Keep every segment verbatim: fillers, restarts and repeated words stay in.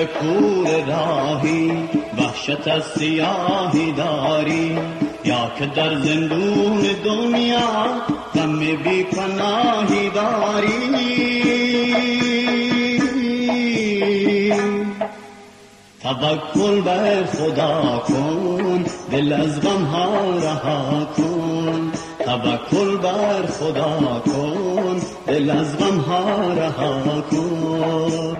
به کور راهی، وحشت از سیاهی داری، یا که در زندون دنیا غم بی پناهی داری. توکل بر خدا کن، دل از غم ها رها کن. توکل بر خدا کن، دل از غم ها رها کن.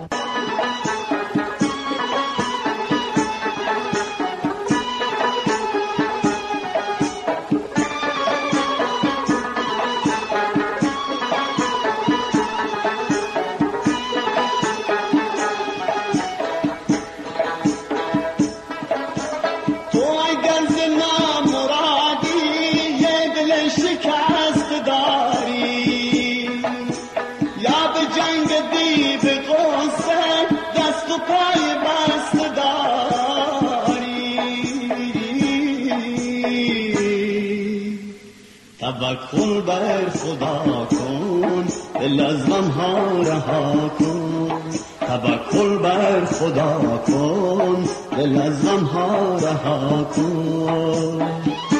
توکل بر خدا کن، دل از غم ها رها کن. توکل بر خدا کن، دل از غم ها رها کن.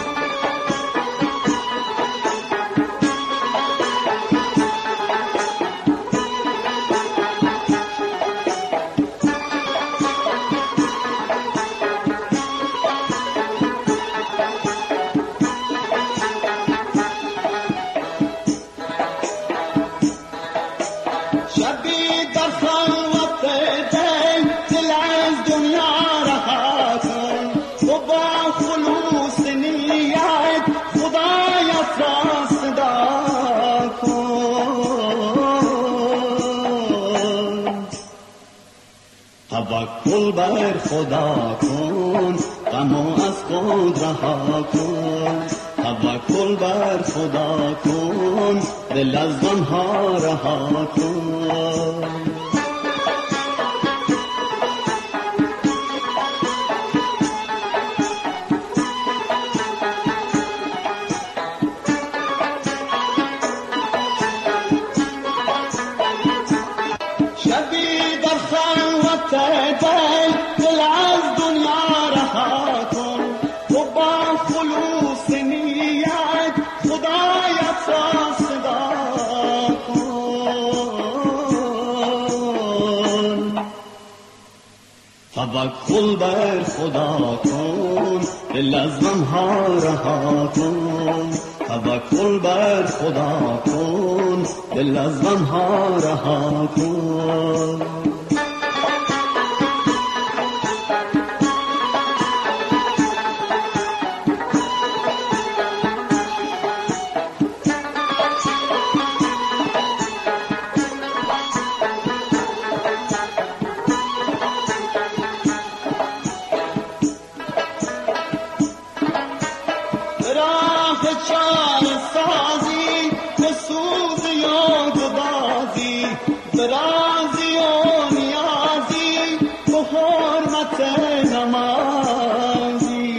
توکل بر خدا کن، غم از خود رها کن. توکل بر خدا کن، دل از غم ها رها کن. توکل بر خدا کن، دل از غم ها رها کن. توکل بر خدا کن، دل از غم ها رها کن. رازی و نیازی و حرمت نمازی.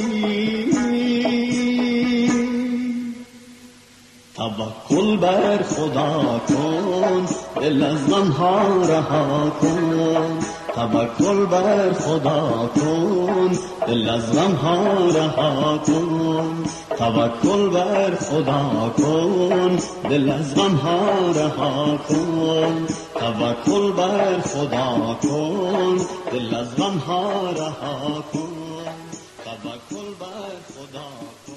توکل بر خدا کن، دل از غم ها رها کن. توکل بر خدا کن، دل از غم ها رها کن. توکل بر خدا کن، دل از غم ها رها کن. توکل بر خدا کن، دل از غم ها رها کن. توکل بر خدا کن.